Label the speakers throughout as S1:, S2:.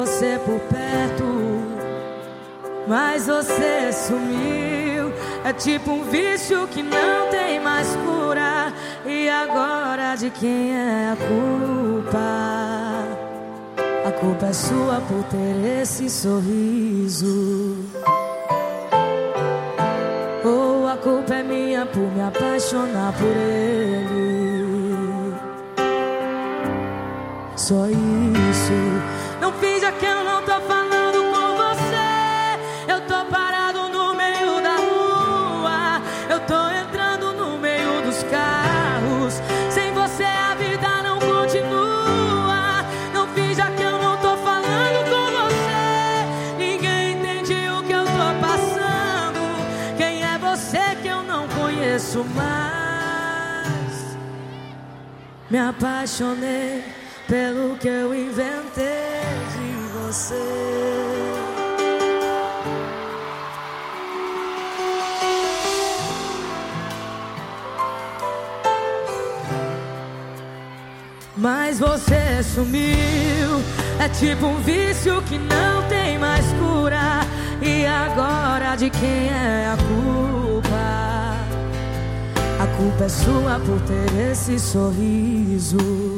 S1: Você por perto, mas você sumiu. É tipo um vício que não tem mais cura. E agora de quem é a culpa? A culpa é sua por ter esse sorriso. Ou a culpa é minha por me apaixonar por ele. Só isso. Não finja que eu não tô falando com você. Eu tô parado no meio da rua. Eu tô entrando no meio dos carros. Sem você a vida não continua. Não finja que eu não tô falando com você. Ninguém entende o que eu tô passando. Quem é você que eu não conheço mais? Me apaixonei pelo que eu inventei de você. Mas você sumiu. É tipo um vício que não tem mais cura. E agora de quem é a culpa? A culpa é sua por ter esse sorriso.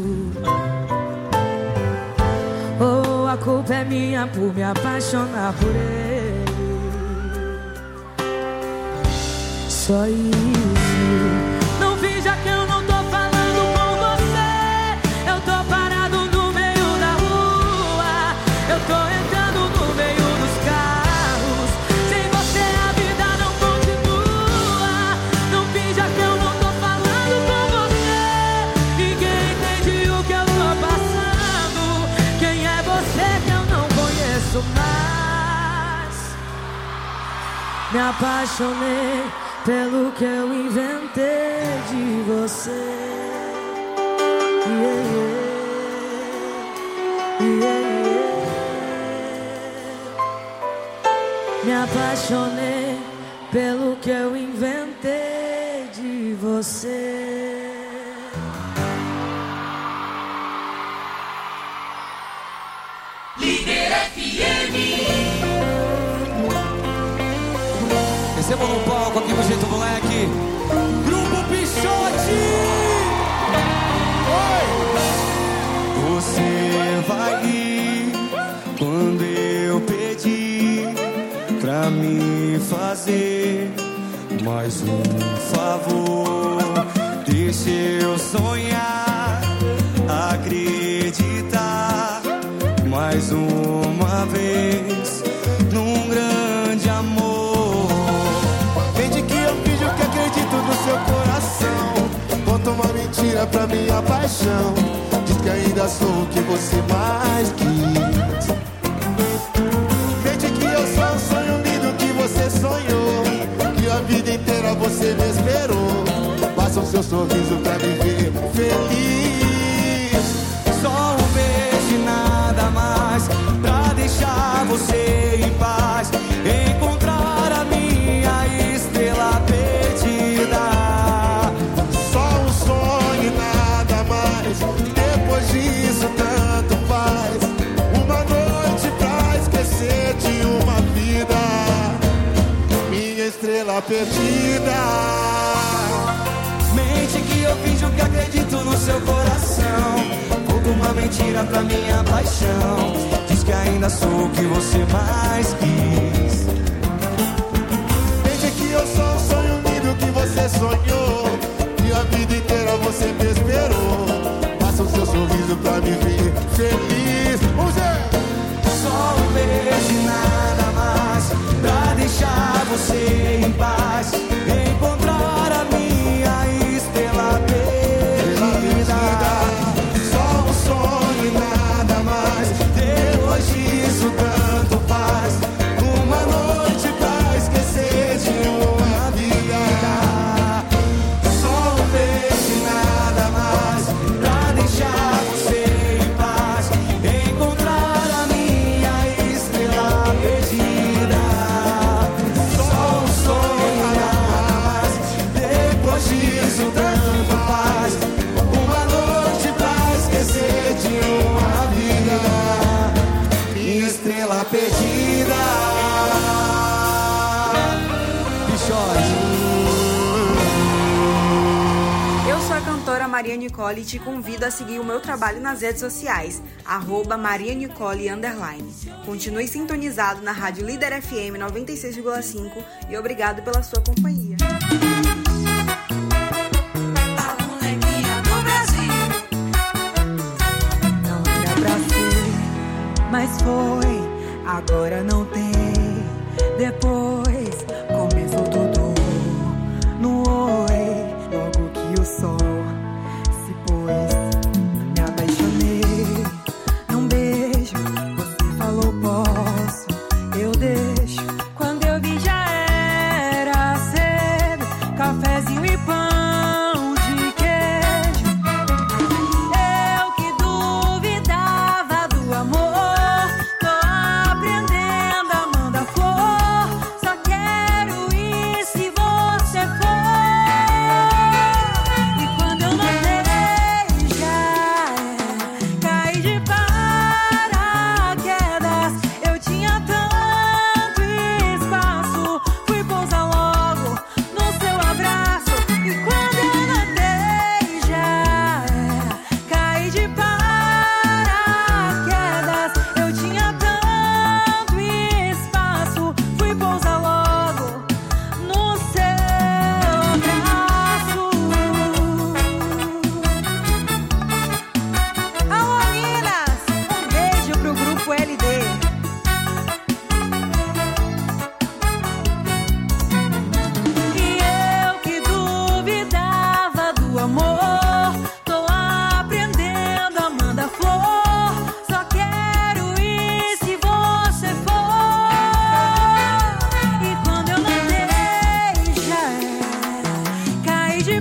S1: Ou a culpa é minha por me apaixonar por ele. Só isso. Não finja que eu não tô falando com você. Eu tô parado no meio da rua. Eu tô entrando no meio dos carros. Sem você a vida não continua. Não finja que eu não tô falando com você. Ninguém entende o que eu tô passando. Quem é você que eu não conheço mais? Me apaixonei pelo que eu inventei de você. Yeah, yeah, yeah. Me apaixonei pelo que eu inventei de você.
S2: Líder FM.
S3: Recebam no palco aqui no Jeito Moleque, Grupo Pichote. Oi! Você vai ir quando eu pedir pra me fazer mais um favor. Deixa eu sonhar, acreditar mais uma vez num grande amor. Vende que eu finjo que acredito no seu coração. Conta uma mentira pra minha paixão. Diz que ainda sou o que você mais quis. Vende que eu sou um sonho lindo que você sonhou. Que a vida inteira você me esperou. Basta o seu sorriso pra me ver feliz. Só um beijo e nada mais pra deixar você em paz. Encontrar a minha estrela perdida. Só um sonho e nada mais. Depois disso tanto faz. Uma noite pra esquecer de uma vida. Minha estrela perdida. Mente que eu finjo que acredito no seu coração. Conto uma mentira pra minha paixão. Diz que ainda sou o que você mais quis. Mente que eu sou um sonho lindo que você sonhou. E a vida inteira você me esperou. Passa o seu sorriso pra me ver feliz. Vamos ver! Só um beijo e nada mais pra deixar você em paz. Encontrar a minha estrela perdida. Só um sonho e nada mais. Depois disso tanto faz. Uma noite pra esquecer de uma vida. Só um beijo e nada mais pra deixar você em paz. Encontrar a minha estrela perdida. Só um sonho e nada mais. Depois disso tanto faz. Uma noite pra esquecer de uma vida. estrela perdida. Bichote.
S2: Eu sou a cantora Maria Nicole e te convido a seguir o meu trabalho nas redes sociais, @marianicole_. Continue sintonizado na Rádio Líder FM 96,5 e obrigado pela sua companhia.
S1: A molequinha do Brasil.
S4: Não era pra ser, mas foi, agora não tem. Depois começou tudo no oi, logo que o sol se pôs, me apaixonei num beijo. Você falou posso, eu deixo. Quando eu vi já era cedo, cafezinho e pão de queijo. Eu que duvidava do amor, tô aprendendo a mandar flor. Só quero ir se você for. E quando eu notei já caí de paraquedas. Eu tinha tanto espaço, fui pousar logo no seu abraço. E quando eu notei já caí de paraquedas. Eu tinha tanto espaço, fui pousar logo no seu abraço. Alô, Minas! Um beijo pro grupo LD. E eu que duvidava do amor, tô aprendendo a mandar flor. Só quero ir se você for. E quando eu notei já era caí de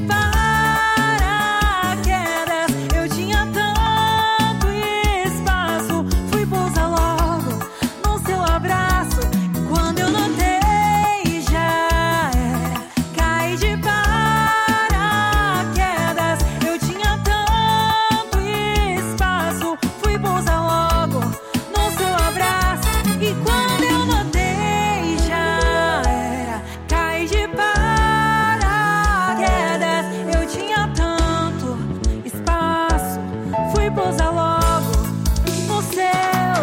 S4: paraquedas. Eu tinha tanto espaço, fui pousar logo no seu abraço. Quando eu notei já era caí de paraquedas. Eu tinha tanto espaço, fui pousar logo no seu abraço. E quando eu notei já era caí de paraquedas. Eu tinha tanto espaço, fui pousar logo no seu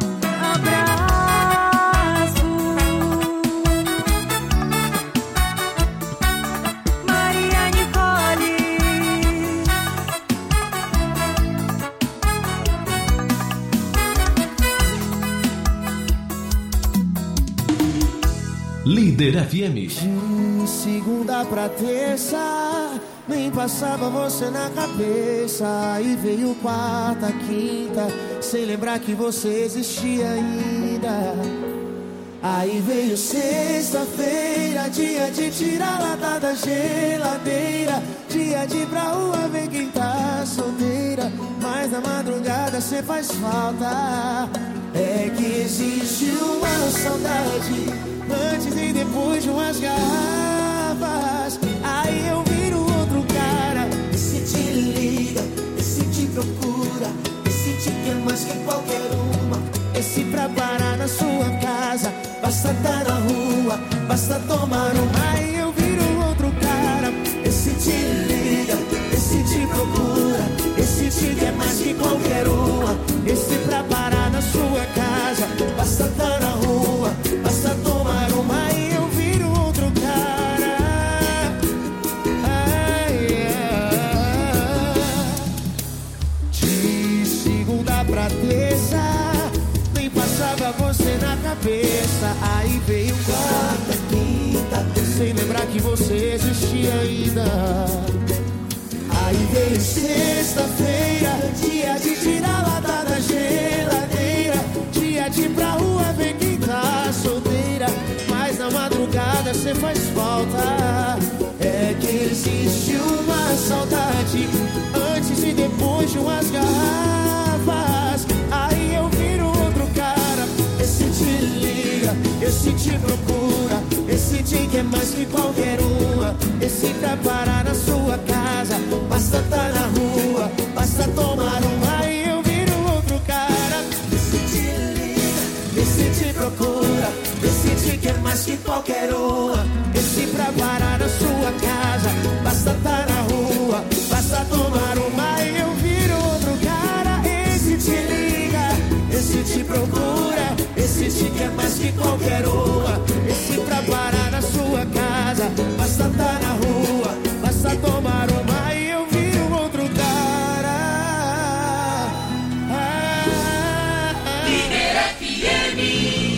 S4: abraço. Maria Nicole.
S5: Líder FM.
S3: De segunda pra terça, nem passava você na cabeça. Aí veio quarta, quinta, sem lembrar que você existia ainda. Aí veio sexta-feira, dia de tirar lata da geladeira, dia de ir pra rua ver quem tá solteira. Mas na madrugada cê faz falta. É que existe uma saudade antes e depois de umas garrafas. Aí eu viro outro cara. Esse te liga, esse te procura, esse te quer mais que qualquer uma. Esse pra parar na sua casa, basta tá na rua, basta tomar uma. Aí eu viro outro cara. Esse te liga, esse te procura, esse te quer mais que qualquer uma. Esse pra parar na sua casa, basta tá na rua, basta tomar uma. Aí eu viro outro cara. De segunda pra terça, nem passava você na cabeça. Aí veio quarta, quinta, sem lembrar que você existia ainda. Aí veio sexta-feira, dia de tirar lata da geladeira, dia de ir pra rua ver quem tá solteira. Mas na madrugada cê faz falta. É que existe uma saudade antes e depois de umas garrafas. Aí eu viro outro cara. Esse te liga, esse te procura, esse te quer mais que qualquer uma. Esse pra parar na sua casa, basta tá na rua, basta tomar uma. Aí eu viro outro cara. Esse te liga, quer mais que qualquer uma. Esse pra parar na sua casa, basta tá na rua, basta tomar uma e eu viro outro cara. Esse te liga, esse te procura, esse te quer mais que qualquer uma. Esse pra parar na sua casa, basta tá na rua, basta tomar uma e eu viro outro cara.
S5: Líder FM.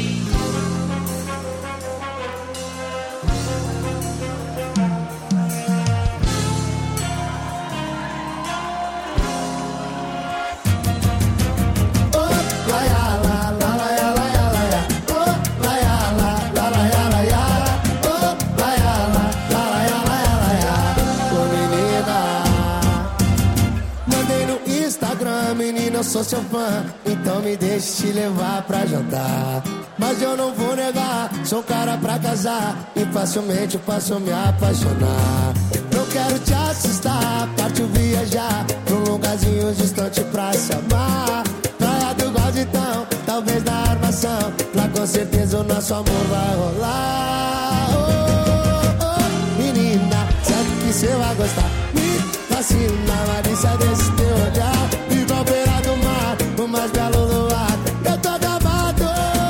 S3: Eu sou seu fã, então me deixe te levar pra jantar. Mas eu não vou negar, sou um cara pra casar e facilmente eu posso me apaixonar. Não quero te assustar, partiu viajar pra um lugarzinho distante pra se amar. Praia do Guaditão, talvez na armação, lá com certeza o nosso amor vai rolar. Oh, oh, menina, sabe que cê vai gostar. Me fascina a malícia desse teu olhar. Igual beira do mar, o mais belo luar. Eu tô gamado.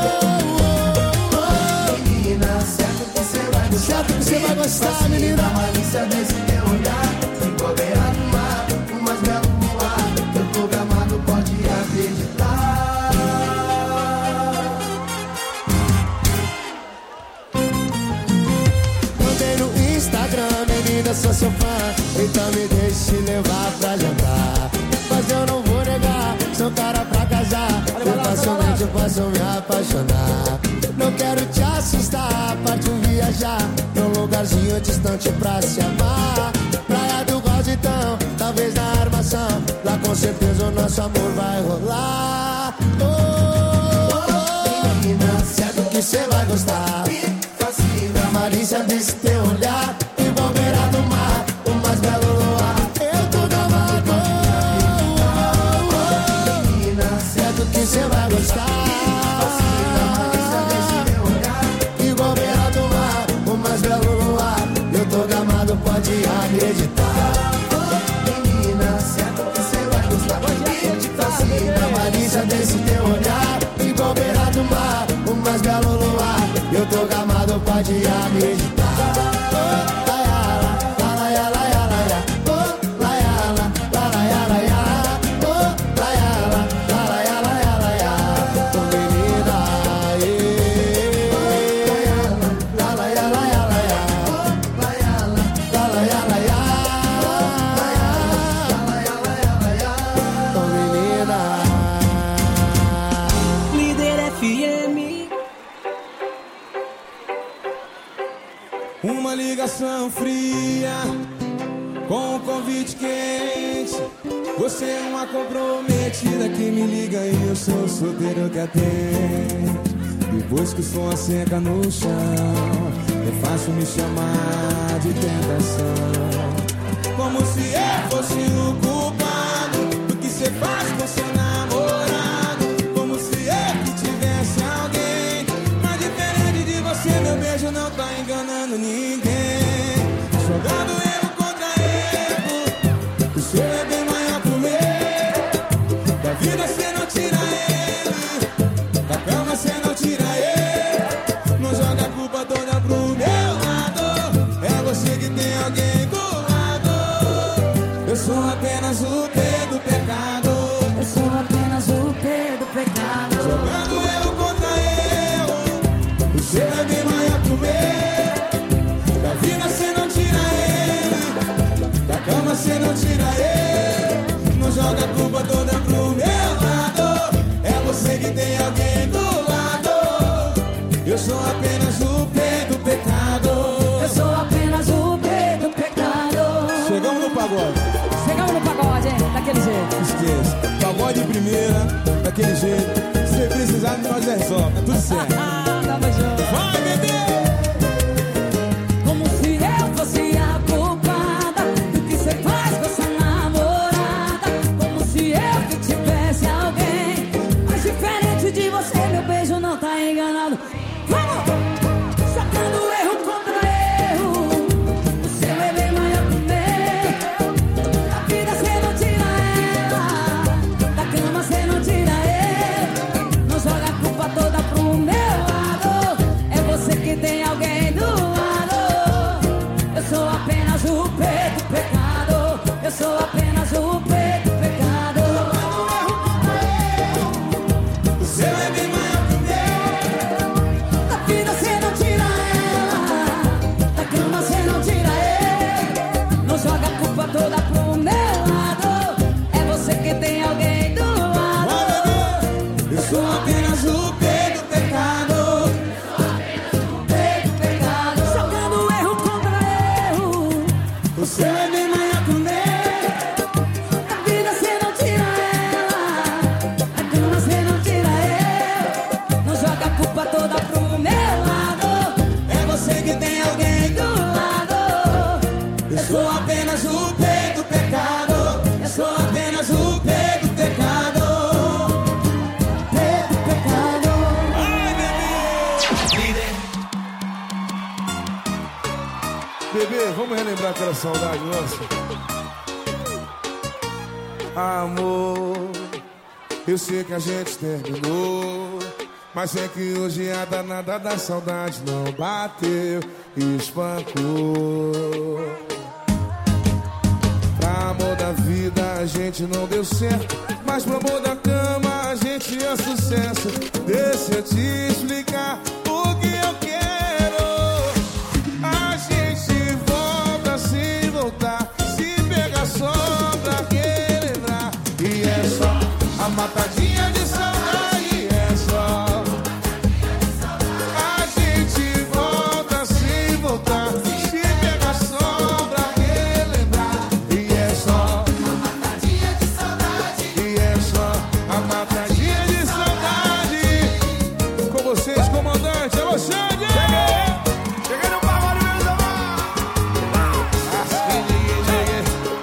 S3: Menina, certo que cê vai gostar. Certo que cê vai gostar, menina. A malícia desse teu olhar. Igual beira do mar, o mais belo luar. Eu tô gamado, pode acreditar. Mandei no Instagram, menina, sou seu fã. Então me deixe te levar pra jantar. Mas eu não vou negar, sou cara pra casar. Eu facilmente eu posso me apaixonar. Não quero te assustar, partiu viajar pra um lugarzinho distante pra se amar. Praia do Guaditão, talvez na armação, lá com certeza o nosso amor vai rolar. Oh, oh, oh, menina, certo que cê vai gostar. Fascina a malícia desse teu olhar. Igual beira do mar, o mais belo luar. Eu tô gamado. Que cê vai gostar. Igual beira do mar, o mais belo luar. Eu tô gamado, pode acreditar. Menina, certo que cê vai gostar. A malícia desse teu olhar. Igual beira do mar, o mais belo luar. Eu tô gamado, pode acreditar. Uma ligação fria com um convite quente. Você é uma comprometida que me liga e eu sou o solteiro que atende. Depois que o som asseca no chão, é fácil me chamar de tentação. Como se eu fosse o culpado do que você faz com seu namorado. Como se eu que tivesse alguém. Mas diferente de você, meu beijo não tá enganando ninguém. Jogando erro contra erro, o seu é bem maior que o meu. Da vida cê não tira ele, da cama cê não tira ele. Não joga a culpa toda pro meu lado. É você que tem alguém do lado. Eu sou apenas o P do pecado.
S4: Eu sou apenas o P do pecado.
S3: Jogando erro contra erro, o seu é bem maior que o meu. Da vida cê não tira ele, da cama cê não tira ele. Não joga a culpa toda pro meu lado. É você que tem alguém do lado. Eu sou apenas o P do pecado.
S4: Eu sou apenas o P do pecado.
S3: Chegamos no pagode.
S4: Chegamos no pagode, daquele jeito.
S3: Esqueça, pagode de primeira, daquele jeito. Se precisar de nós resolve, tá tudo certo.
S4: Tamo junto.
S3: Vai, bebê!
S4: Como se eu fosse a culpada do que você faz com essa namorada. Como se eu que tivesse alguém. Mas diferente de você, meu beijo não tá enganado. Vamos!
S6: bebê, vamos relembrar aquela saudade nossa. Amor, eu sei que a gente terminou, mas é que hoje a danada da saudade não bateu e espancou. Pra amor da vida a gente não deu certo, mas pro amor da cama a gente é sucesso. Deixa eu te explicar o que eu quero. A gente volta sem voltar, se pegar só pra relembrar. E é só a matadinha de saudade, é só. A gente volta sem voltar, se pegar só pra relembrar. E é só a matadinha de saudade, e é só a matadinha de saudade. Com vocês, comandante, alô, Xande! Cheguei no pagode, meus amados! Cheguei.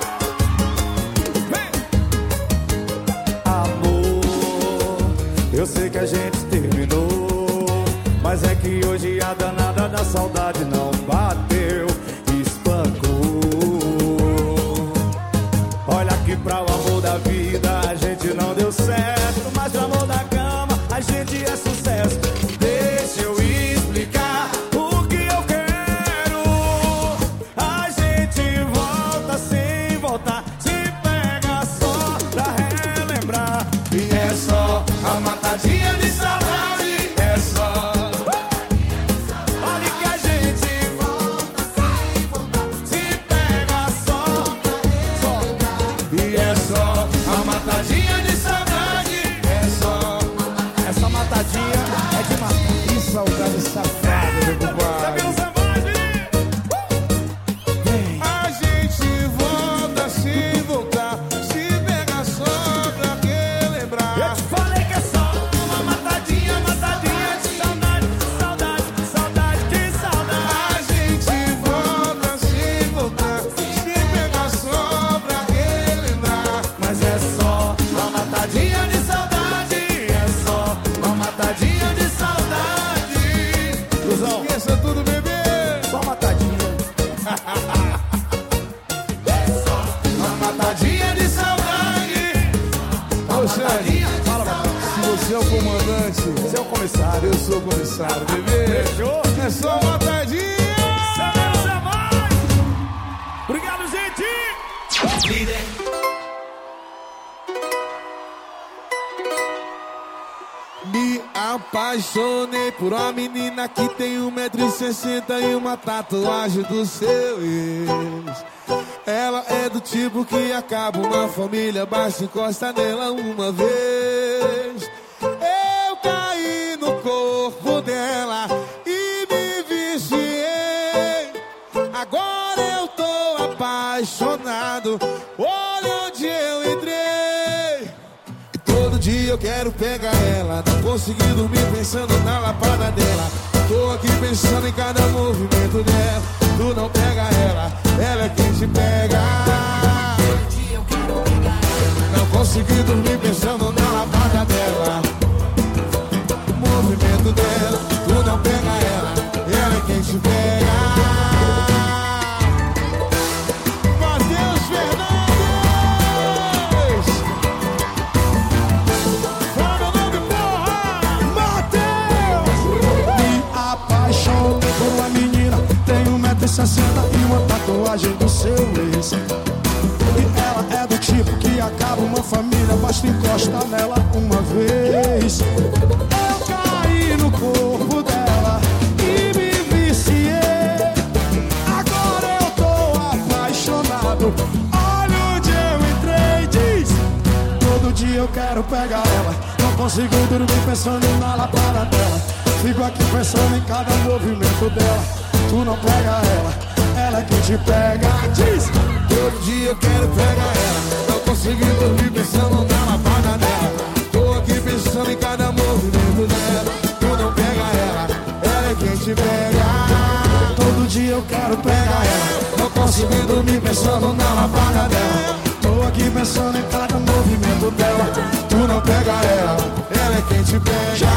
S3: Amor, eu sei que a gente terminou, mas é que hoje a danada da saudade não bateu, espancou. Olha que pra o amor da vida a gente não deu certo, mas pro amor da cama a gente é sucesso. Deixa eu explicar o que eu quero. A gente volta sem voltar, se pega só pra relembrar.
S6: E é só a matadinha de saudade, é só.
S3: Olha que a gente volta sem voltar, se pega só.
S6: E é só a matadinha de saudade, é só.
S3: Essa matadinha é de matar.
S6: Que saudade safada, meu compadre. A gente volta sem voltar, se pega só pra relembrar.
S3: Eu te falei que é só uma matadinha, matadinha de saudade, saudade, saudade, que saudade.
S6: A gente volta sem voltar, se pega só pra relembrar.
S3: Mas é só uma matadinha de saudade, é só uma matadinha de saudade. Cruzão,
S6: Esqueça tudo, bebê.
S3: só matadinha.
S6: Uma matadinha de saudade. Ô, Xande,
S3: Fala, papai.
S6: se você é o comandante,
S3: Você é o comissário.
S6: eu sou o comissário, bebê.
S3: Fechou?
S6: É só matadinha.
S3: Você mais. Obrigado, gente.
S5: Líder.
S6: Me apaixonei por uma menina que tem 1,60 m e uma tatuagem do seu ex. Ela é do tipo que acaba uma família, basta encosta nela uma vez. Eu caí no corpo dela e me viciei. Agora eu tô apaixonado, olha onde eu entrei. E todo dia eu quero pegar ela, não consegui dormir pensando na lapada dela. Tô aqui pensando em cada movimento dela. Tu não pega ela é quem te pega.
S5: Todo dia eu quero pegar ela.
S6: Não consegui dormir pensando na lapada dela. O movimento dela, tu não pega ela é quem te pega. Matheus Fernandes! Fala meu nome, porra! Matheus!
S7: Me apaixonei por uma menina, tem 1,60 m e uma tatuagem do seu ex. E ela é do tipo que acaba uma família, basta encostar nela uma vez. Eu caí no corpo dela e me viciei. Agora eu tô apaixonado, olha onde eu entrei, diz. Todo dia eu quero pegar ela, não consigo dormir pensando na lapada dela. Fico aqui pensando em cada movimento dela. Tu não pega ela é quem te pega, diz.
S6: Todo dia eu quero pegar ela, não consegui dormir pensando na lapada dela. Tô aqui pensando em cada movimento dela. Tu não pega ela é quem te pega.
S7: Todo dia eu quero pegar ela,
S6: Não consegui dormir pensando na lapada dela.
S7: tô aqui pensando em cada movimento dela.
S6: Tu não pega ela é quem te pega.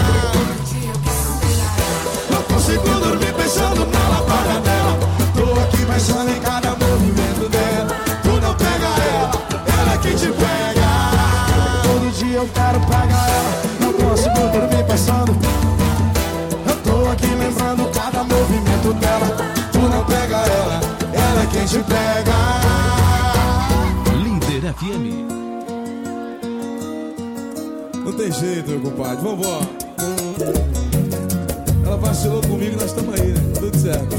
S7: Não consigo dormir pensando na lapada dela. Tô aqui
S6: compadre, vambora. Ela vacilou comigo, nós estamos aí, né? Tudo certo.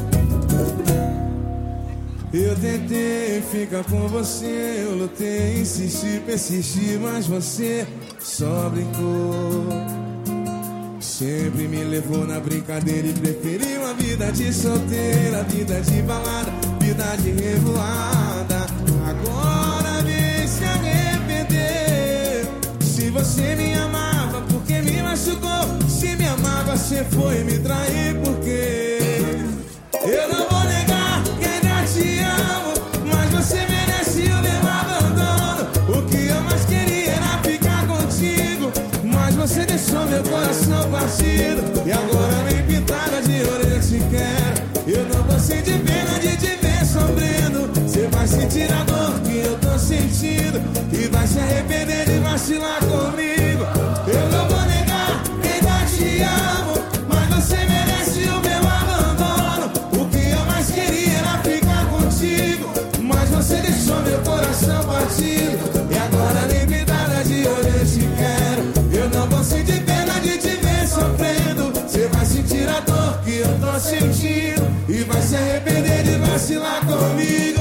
S6: Eu tentei ficar com você, eu lutei, insisti, persisti, mas você só brincou. Sempre me levou na brincadeira e preferiu a vida de solteira, vida de balada, vida de revoada. Agora vem se arrepender. Se você me amava, porque me machucou? Se me amava, você foi me trair, porque eu não vou negar que ainda te amo, mas você merece o meu abandono. O que eu mais queria era ficar contigo, mas você deixou meu coração partido. E agora nem pintada de ouro eu te quero. Eu não vou sentir pena de te ver sofrendo. Você vai sentir a dor que eu tô sentindo e vai se arrepender de vacilar comigo. Eu não vou negar que ainda te amo, mas você merece o meu abandono. O que eu mais queria era ficar contigo, mas você deixou meu coração partido. E agora nem pintada de ouro eu te quero. Eu não vou sentir pena de te ver sofrendo. Você vai sentir a dor que eu tô sentindo e vai se arrepender de vacilar comigo.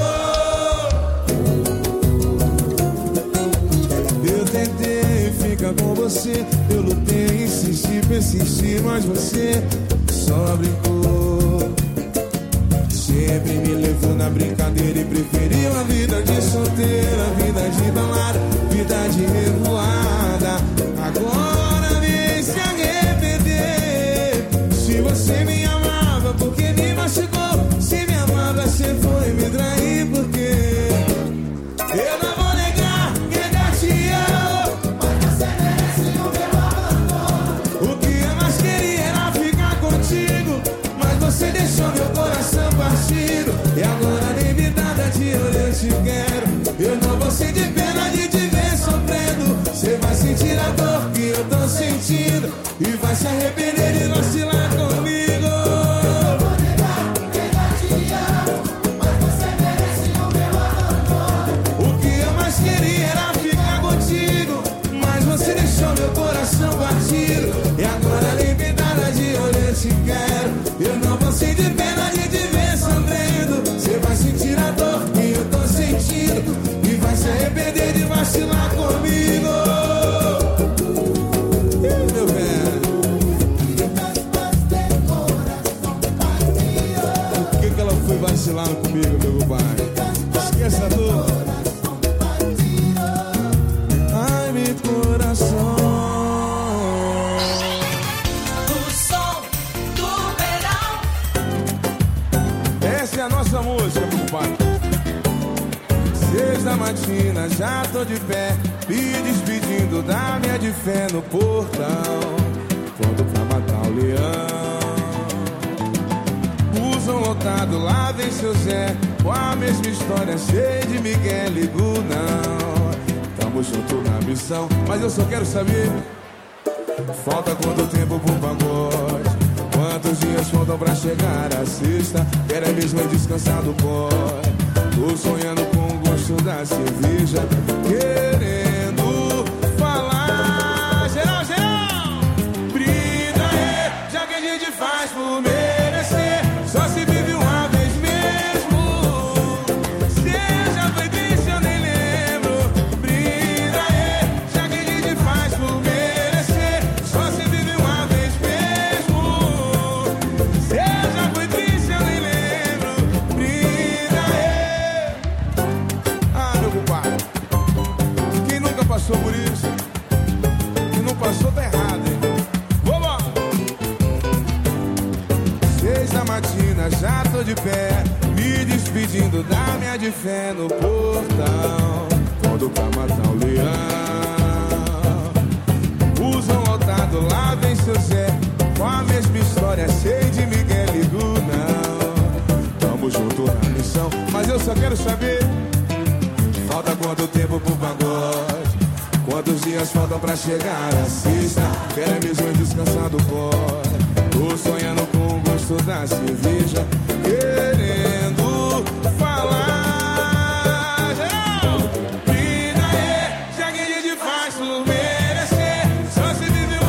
S6: Eu tentei ficar com você, eu lutei, insisti, persisti, mas você só brincou. Sempre me levou na brincadeira e preferiu a vida de solteira, vida de balada, vida de revoada. Agora vem se arrepender. Se você me amava, porque me machucou? Se me amava, você foi me trair, porque eu não vou negar que ainda te amo, mas você merece o meu abandono. O que eu mais queria era ficar contigo, mas você deixou meu coração partido. E agora nem me nada de ouro eu te quero. Eu não vou sentir pena de te ver sofrendo. Você vai sentir a dor que eu tô sentindo e vai se arrepender de vacilar comigo. Eu vou negar que ainda te amo, mas você merece o meu abandono. O que eu mais queria era ficar contigo, mas você deixou meu coração partido. E agora nem me nada de ouro eu te quero. Eu não vou sentir pena de te ver sofrendo. Você vai sentir a dor que eu tô sentindo e vai se arrepender de vacilar comigo. Ei, meu velho, por que ela foi vacilar comigo, meu pai? Esqueça a dor. Ai, meu coração. Essa é a nossa música, meu pai. 6 da matina, já tô de pé, me despedindo da minha de fé no portão. Pronto pra matar o leão. Usam lotado, lá vem seu Zé, com a mesma história, cheio de Miguel e não. Tamo junto na missão, mas eu só quero saber, falta quanto tempo pro pagode? Quantos dias faltam pra chegar a sexta? Quero é mesmo descansar do pó. Tô sonhando com o gosto da cerveja, querendo falar. Geral, geral! Brinda aí, já que a gente faz por merecer. Só se vive uma vez mesmo. Seja foi triste, eu nem lembro. Brinda aí, já que a gente faz por merecer. Só se vive uma vez mesmo. Seja foi triste, eu nem lembro. Brinda aí. Ah, meu compadre, quem nunca passou por isso? Quem não passou tá errado, hein? Vamos! 6 da matina, já tô de pé, me despedindo da minha de fé no portão. Quando pra matar o leão. Usam lotado, lá vem seu Zé, com a mesma história, cheio de Miguel e não. Tamo junto na missão, mas eu só quero saber, falta quanto tempo pro pagode? Quantos dias faltam pra chegar a sexta? Quero é mesmo descansar do pó. Tô sonhando com o gosto da cerveja, querendo falar. Geral! Brinda aí, já que a gente faz por merecer. Só se vive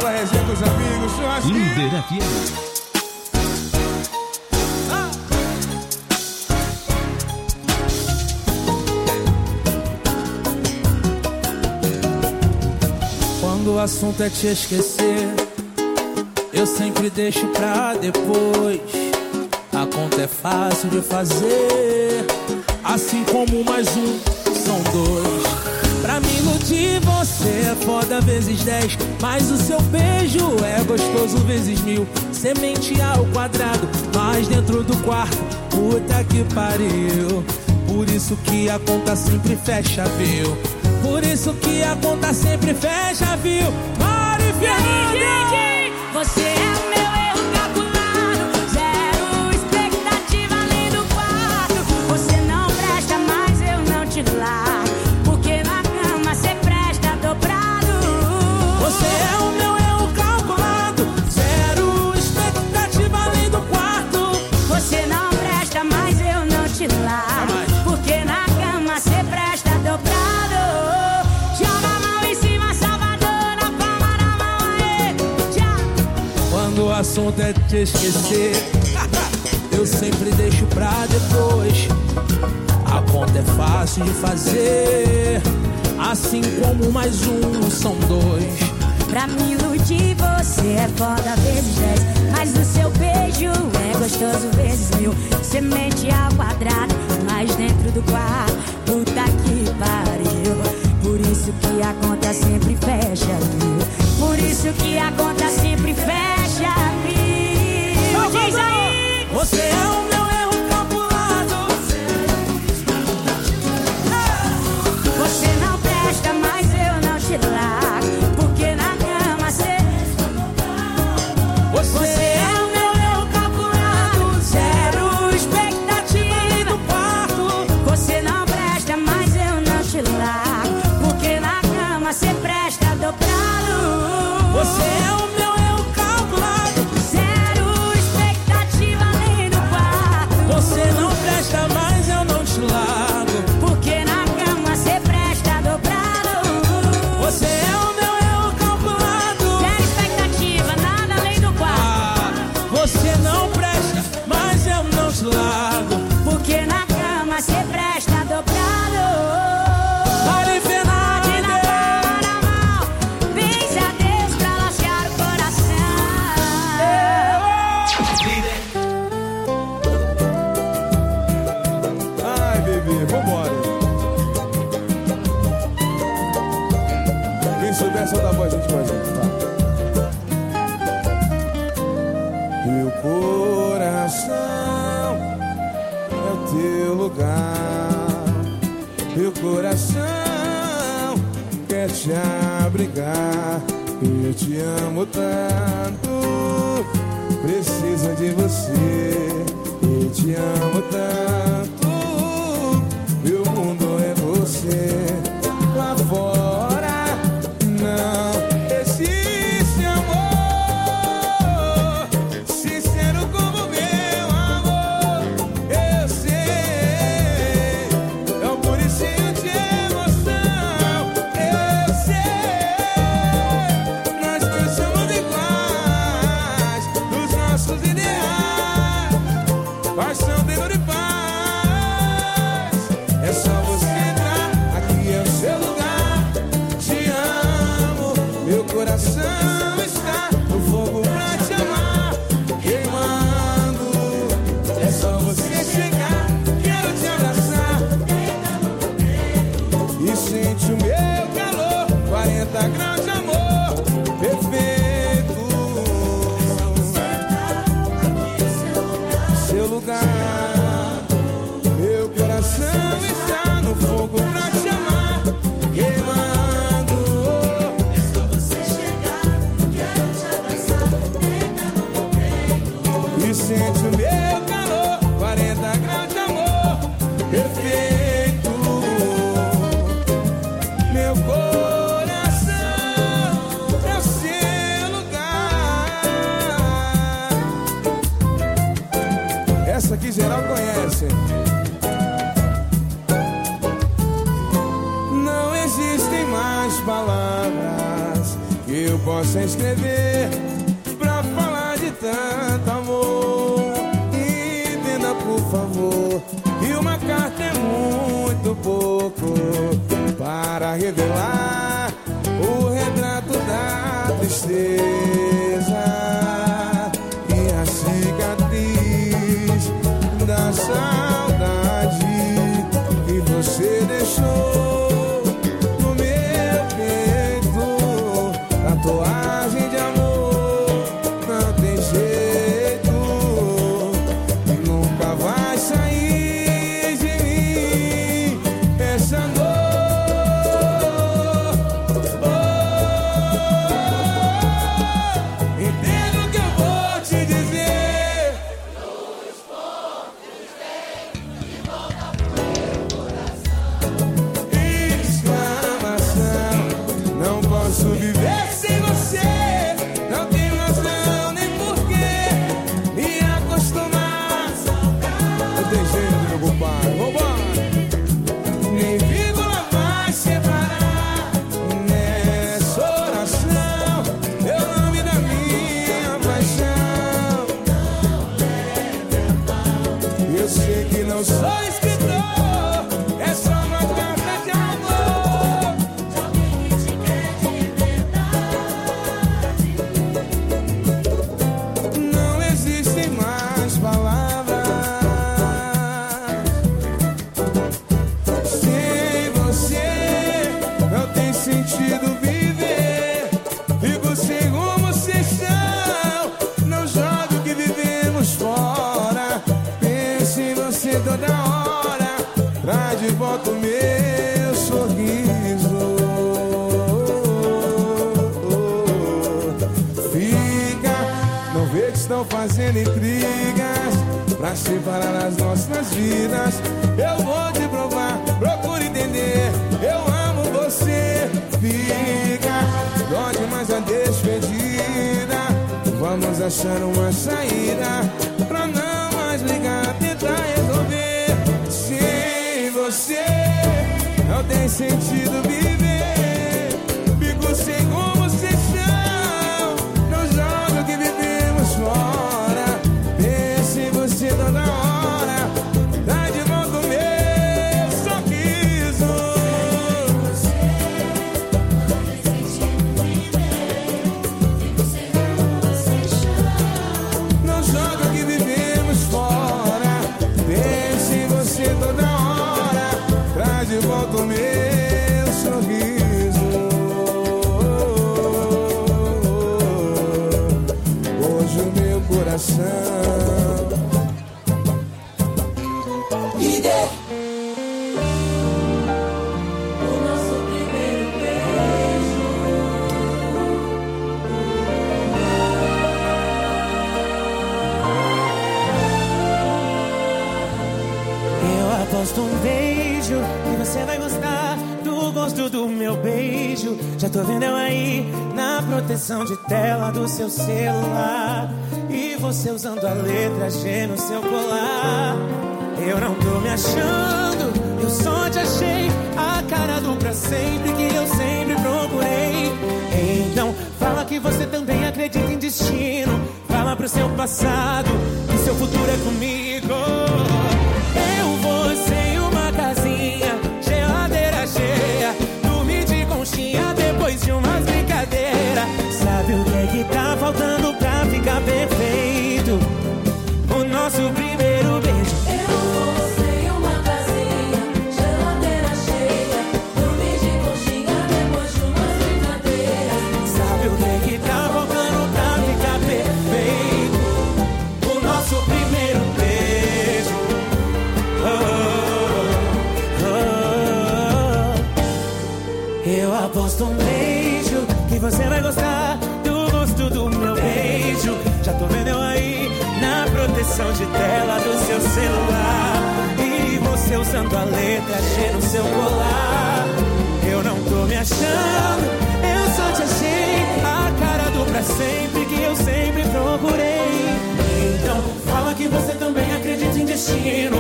S6: aquela resenha com os amigos, churrasquinho.
S8: Líder FM.
S9: Quando o assunto é te esquecer, eu sempre deixo pra depois. A conta é fácil de fazer, assim como mais um são dois. Pra me iludir você é foda vezes 10, mas o seu beijo é gostoso vezes 1000. Semente ao quadrado, mas dentro do quarto, puta que pariu. Por isso que a conta sempre fecha, viu? Por isso que a conta sempre fecha, viu? Mari Fernanda!
S4: Você é o meu erro calculado, zero expectativa além do quarto. Você não presta, mas eu não te largo, porque na cama você presta dobrado.
S9: Você é o meu erro calculado, zero expectativa além do quarto.
S4: Você não presta, mas eu não te largo, porque na cama você presta dobrado.
S9: Quando o assunto é te esquecer, eu sempre deixo pra depois. A conta é fácil de fazer, assim como mais um são dois.
S4: Pra me iludir você é foda vezes 10, mas o seu beijo é gostoso vezes 1000. Semente ao quadrado, mas dentro do quarto, puta que pariu. Por isso que a conta sempre fecha, viu? Por isso que a conta sempre fecha, viu? Diz aí!
S9: Você é o meu erro calculado.
S4: Você não presta, mas eu não te largo, porque na cama você... Você é o meu erro calculado, zero expectativa do quarto. Você não presta, mas eu não te largo, porque na cama você presta dobrado.
S9: Você é o meu erro calculado,
S4: zero expectativa além do quarto.
S9: você não presta, mas eu não te largo,
S4: porque na cama você presta dobrado.
S9: você é o meu erro calculado,
S4: zero expectativa, nada além do quarto.
S9: você não presta, mas eu não te largo,
S4: porque na cama você presta dobrado.
S9: Mari Fernanda.
S4: Pense a Deus pra lascar o coração.
S6: Ai, bebê, vambora. Quem souber só dá voz junto com a gente, tá? Meu coração é o teu lugar. Meu coração quer te abrigar. Eu te amo tanto, preciso de você. Eu te amo tanto, meu mundo é você. Lá fora não existe amor sincero como meu amor. Eu sei, é o puricinho de emoção. Eu sei, nós dois somos iguais nos nossos ideais. Paixão dentro de paz. É só você entrar, aqui é o seu lugar. Te amo, meu coração está no fogo pra te amar, queimando. É só você chegar, quero te abraçar e sente o meu calor, 40 graus de amor, perfeito. Seu lugar, meu coração está no fogo pra te amar, queimando. É só você chegar, quero te abraçar, e sente o meu calor, 40 graus de amor, perfeito. Meu coração é o seu eu possa escrever pra falar de tanto amor. Entenda, por favor, que uma carta é muito pouco para revelar o retrato da tristeza e a cicatriz da saudade que você deixou no meu peito. Tatuagem de amor não tem jeito, nunca vai sair de mim essa dor. Entendo o que eu vou te dizer. Dois pontos, de volta pro meu coração. Exclamação, não posso viver sem você. Não tenho razão nem porquê me acostumar. Não tem jeito, meu compadre, vambora. Nem vírgula vai separar nessa oração. Eu nome da minha paixão. Eu sei que não sou escritor, é só uma carta de amor. Não existem mais palavras. Sem você não tem sentido viver. Fico sem rumo, sem chão. Não jogo o que vivemos fora. Penso em você toda hora. Traz de volta o meu sorriso. Fica, não vê que estão fazendo intrigas pra separar as nossas vidas. Eu vou te provar, procura entender. Eu amo você. Fica, dói demais a despedida. Vamos achar uma saída pra não mais ligar, tentar resolver. Sem você não tem sentido viver. Fico sem rumo, sem chão. Não jogo o que vivemos fora. Penso em você toda hora. Dá de volta o meu sorriso. Não jogo o que vivemos fora. Penso em você toda hora. Traz de volta o meu sorriso. Hoje o meu coração
S5: Me dê o nosso primeiro beijo.
S1: Eu aposto um beijo que você vai gostar do gosto do meu beijo. Já tô vendo eu aí na proteção de tela do seu celular. E você usando a letra G no seu colar. Eu não tô me achando, eu só te achei a cara do pra sempre que eu sempre procurei. Então fala que você também acredita em destino. Fala pro seu passado que seu futuro é comigo. Eu, você e uma casinha, geladeira cheia, dormir de conchinha depois de umas brincadeiras. Sabe o que é que tá faltando pra ficar perfeito? O nosso primeiro beijo.
S5: Eu, você e uma casinha, geladeira cheia, dormir de conchinha depois de umas brincadeiras.
S1: Sabe o que é que tá faltando pra ficar perfeito? O nosso primeiro beijo. Oh, oh, oh. Eu aposto um beijo que você vai gostar do gosto do meu beijo. Já tô vendo eu aí na proteção de tela do seu celular. E você usando a letra G no seu colar. Eu não tô me achando, eu só te achei a cara do pra sempre que eu sempre procurei. Então fala que você também acredita em destino.